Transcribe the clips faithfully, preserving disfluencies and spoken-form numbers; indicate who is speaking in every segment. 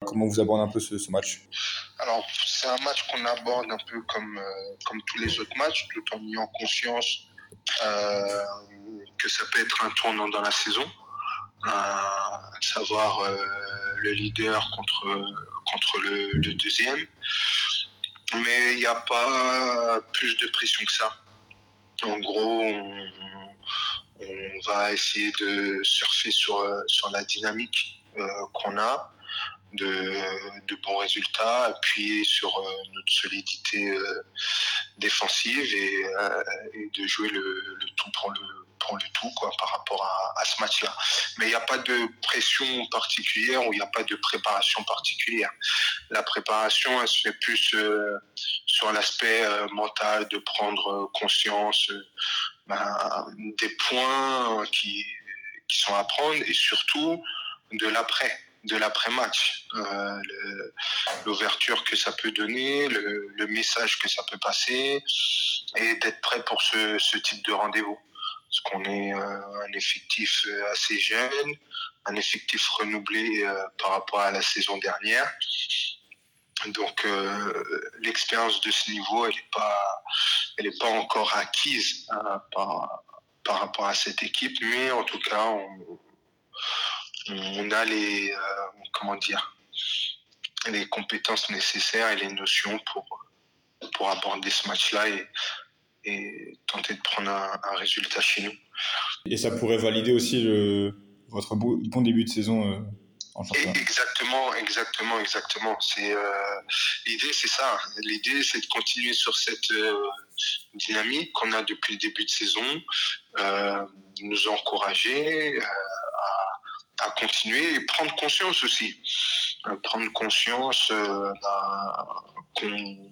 Speaker 1: comment vous abordez un peu ce, ce match?
Speaker 2: Alors, c'est un match qu'on aborde un peu comme, euh, comme tous les autres matchs, tout en ayant conscience euh, que ça peut être un tournant dans la saison, euh, à savoir euh, le leader contre, contre le, le deuxième. Mais il n'y a pas plus de pression que ça. En gros, on, on va essayer de surfer sur, sur la dynamique euh, qu'on a, de, de bons résultats, appuyer sur euh, notre solidité euh, défensive et, euh, et de jouer le, le tout pour le, pour le tout quoi, par rapport à, à ce match-là. Mais il n'y a pas de pression particulière ou il n'y a pas de préparation particulière. La préparation, elle se fait plus euh, sur l'aspect euh, mental, de prendre conscience euh, ben, des points qui, qui sont à prendre et surtout de l'après. de l'après-match, euh, le, l'ouverture que ça peut donner, le, le message que ça peut passer, et d'être prêt pour ce, ce type de rendez-vous. Parce qu'on est euh, un effectif assez jeune, un effectif renouvelé euh, par rapport à la saison dernière. Donc euh, l'expérience de ce niveau, elle n'est pas, elle est pas encore acquise hein, par, par rapport à cette équipe, mais en tout cas, on, on a les, euh, comment dire, les compétences nécessaires et les notions pour, pour aborder ce match-là et, et tenter de prendre un, un résultat chez nous.
Speaker 1: Et ça pourrait valider aussi le, votre bon début de saison euh, en championnat.
Speaker 2: Exactement, exactement, exactement. C'est, euh, l'idée, c'est ça. L'idée, c'est de continuer sur cette euh, dynamique qu'on a depuis le début de saison, euh, nous encourager euh, à, à continuer et prendre conscience aussi. Euh, prendre conscience euh, qu'on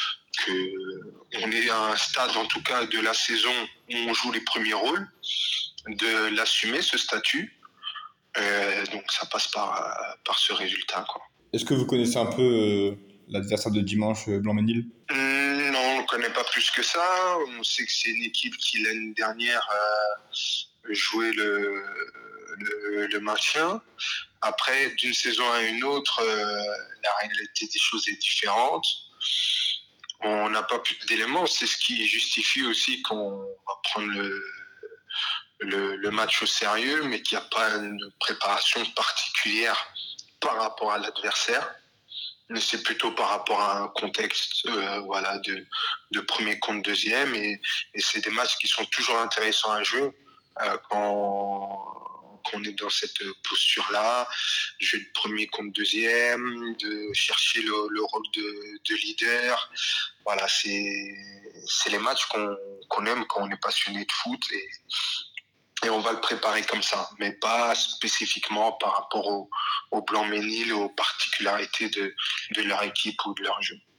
Speaker 2: que on est à un stade, en tout cas, de la saison où on joue les premiers rôles, de l'assumer, ce statut. Euh, donc ça passe par, par ce résultat, quoi.
Speaker 1: Est-ce que vous connaissez un peu euh, l'adversaire de dimanche, euh, Blanc-Ménil?
Speaker 2: mmh, Non, on ne connaît pas plus que ça. On sait que c'est une équipe qui, l'année dernière, euh, jouait le, le, le maintien. Après, d'une saison à une autre, euh, la réalité des choses est différente. On n'a pas plus d'éléments. C'est ce qui justifie aussi qu'on va prendre le, le, le match au sérieux, mais qu'il n'y a pas une préparation particulière par rapport à l'adversaire. Mais c'est plutôt par rapport à un contexte euh, voilà, de, de premier contre deuxième. Et, et c'est des matchs qui sont toujours intéressants à jouer euh, quand, quand on est dans cette posture-là. Jouer le premier contre deuxième, de chercher le, le rôle de, de leader. Voilà, c'est, c'est les matchs qu'on, qu'on aime quand on est passionné de foot. Et, et on va le préparer comme ça, mais pas spécifiquement par rapport au, au Blanc-Ménil, aux particularités de, de leur équipe ou de leur jeu.